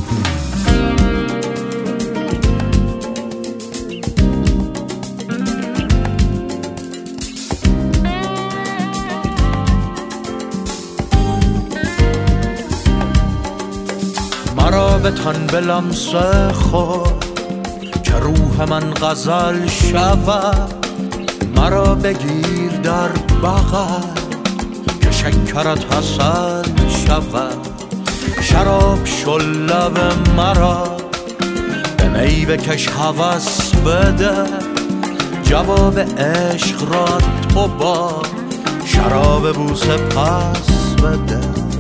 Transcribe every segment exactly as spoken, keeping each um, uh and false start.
مرا بتان به لمس خود که روح من غزل شود، مرا بگیر در بغل که شکرت حاصل شود. شراب شل لب مرا به می بکش هوس بده، جواب عشق را تو با شراب بوسه پس بده.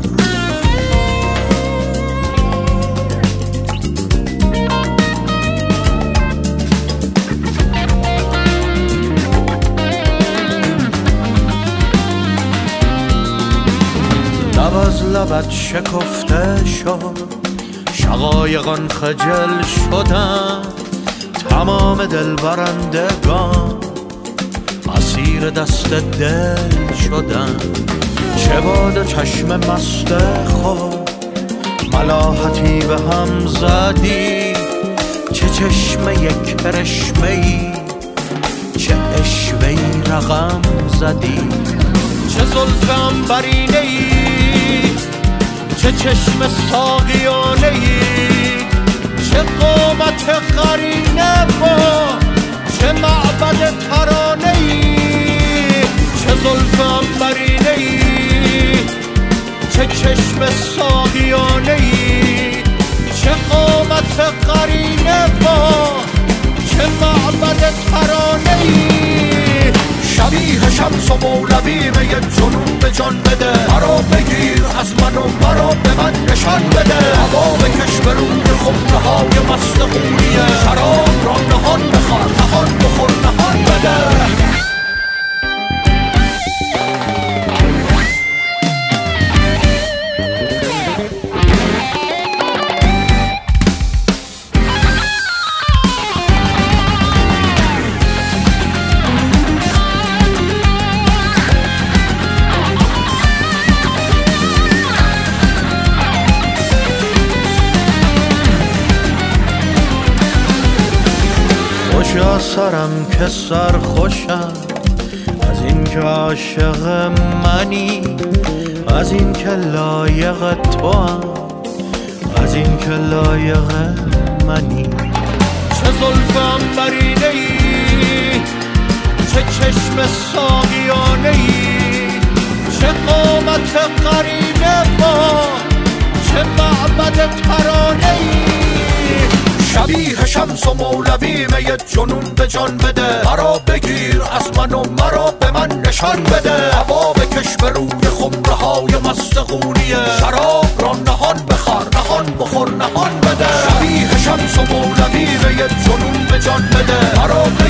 لب از لبت شکفته شد، شقایقان خجل شدن، تمام دل برندگان اسیر دست دل شدن. چه باد چشم مست خود ملاحتی به هم زدی، چه چشم یک کرشمه ای، چه اشوه ای رقم زدی. چه زلف عنبرینه ای، چه چشم ساقیانه ای، چه قامت قرینه و چه معبد ترانه ای. چه زلف عنبرینه ای، چه چشم ساقیانه ای، چه قامت قرینه و چه معبد ترانه ای. شبیه شمس و مولوی می جنون به جان بده، مرا بگیر از من و مرا به من نشان بده. هوا بکش به روی خمره های مست خونیه، شراب را نهان بخوار نهان بخور نهان بده. خوشا سرم که سر خوشم از این که عاشق منی، از این که لایق تو هم، از این که لایق منی. چه زلف عنبرینه ای، چه چشم ساقیانه ای، چه قامت قرینه با چه معبد ترانه ای. شبیه شمس و مولوی می جنون به جان بده، مرا بگیر از من و مرا به من نشان بده. هوا بکش به روی خمره های مست خونیه، شراب را نهان بخور نهان بخور نهان بده. شبیه شمس و مولوی می جنون به جان بده، مرا